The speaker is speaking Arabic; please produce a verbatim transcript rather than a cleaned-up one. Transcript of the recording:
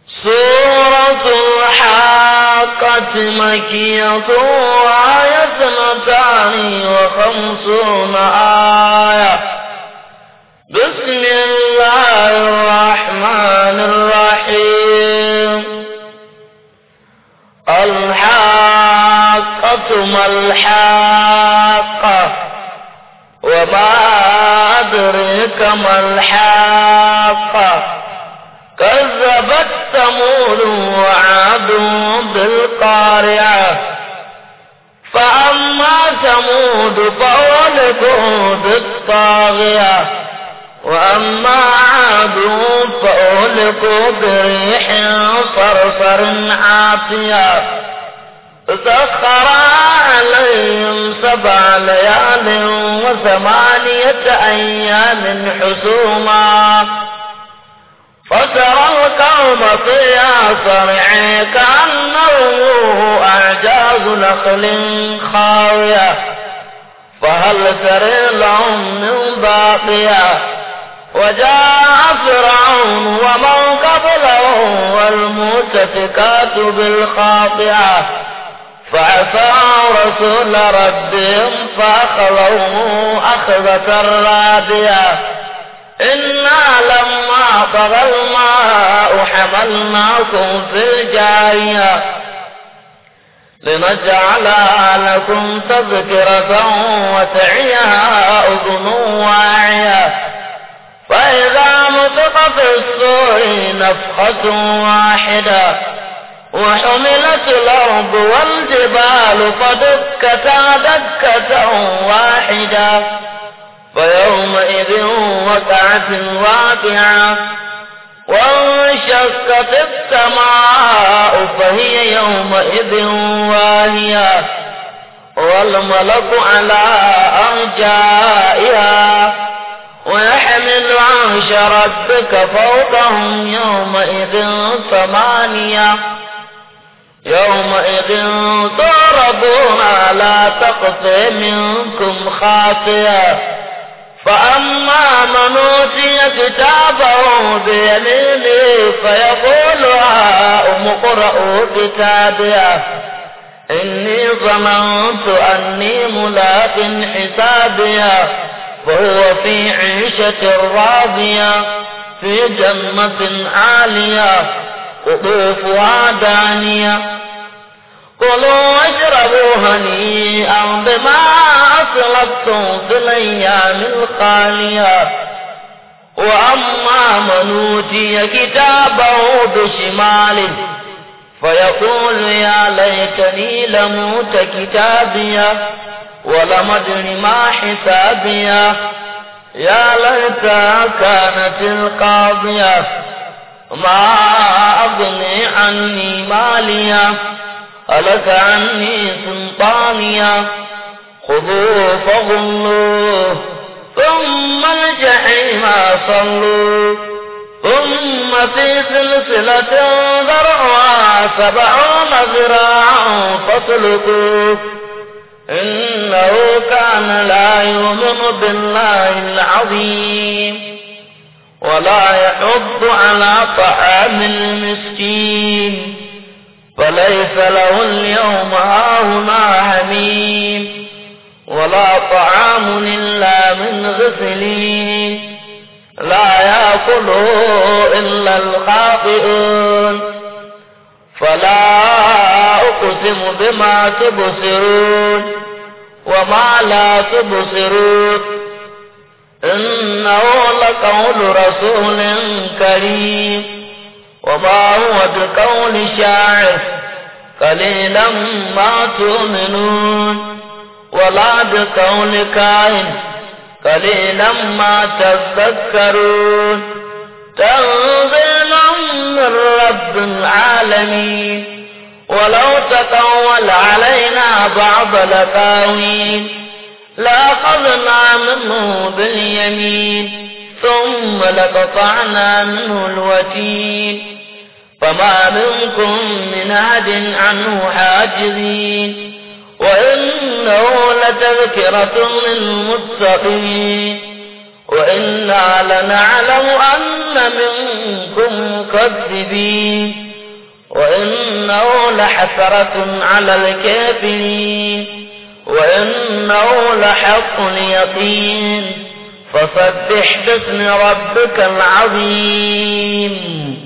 سورة الحاقة مكية وآية اثنتان وخمسون آية. بسم الله الرحمن الرحيم. الحاقة ما الحاقة وما أدريك ما الحاقة. كذبت ثمود وعاد بالقارعة. فأما ثمود فأهلكوا بالطاغية وأما عاد فأهلكوا بريح صرصر عاتية سخر عليهم سبع ليال وثمانية أيام حسوما فترى القوم فيها صرعى كأنهم أعجاز نخل خاوية فهل ترى لهم من باقية. وجاء فرعون ومن قبله والمؤتفكات بالخاطئة فعصوا رسول ربهم فأخذوه أخذة رابية. إنا لما طغى الماء حملناكم في الجارية لنجعلها لكم تذكرة وتعيها أذن واعية. فإذا نطق في الصور نفخة واحدة وحملت الأرض والجبال فدكتا دكة واحدة فيومئذ وقعت الواقعة وانشقت السماء فهي يومئذ واهية والملك على أرجائها ويحمل عرش ربك فوقهم يومئذ ثمانية. يومئذ تعرضون لا تخفى منكم خافية. فأما من أوتي كتابه بيمينه فيقول هاؤم اقرءوا كتابيه إني ظننت أني ملاق حسابيه فهو في عيشة راضية في جنة عالية قطوفها دانية. كلوا واشربوا هنيئا بما أسلفتم في الأيام الخالية. وأما من أوتي كتابه بشماله فيقول يا ليتني لموت كتابيه ولم أدر ما حسابيه يا ليتها كانت القاضية ما أغني عني ماليه هلك عني سلطانيه خذوه فغلوه ثم الجحيم صلوه ثم في سلسلة ذرعها سبعون ذراعا فاسلكوه إنه كان لا يؤمن بالله العظيم ولا يحض على طعام المسكين فليس له اليوم هاهنا حميم ولا طعام إلا من غسلين لا يأكله إلا الخاطئون. فلا أقسم بما تبصرون وما لا تبصرون إنه لقول رسول كريم وما هو بقول شاعر قليلا ما تؤمنون ولا بقول كاهن قليلا ما تذكرون. تنزيل من رب العالمين ولو تقول علينا بعض الأقاويل لأخذنا منه باليمين ثم لقطعنا منه الوتين فما منكم من أحد عنه حاجزين وإنه لتذكرة للمتقين وإنا لنعلم أن منكم مكذبين وإنه لحسرة على الكافرين وإنه لحق اليقين فسبح باسم ربك العظيم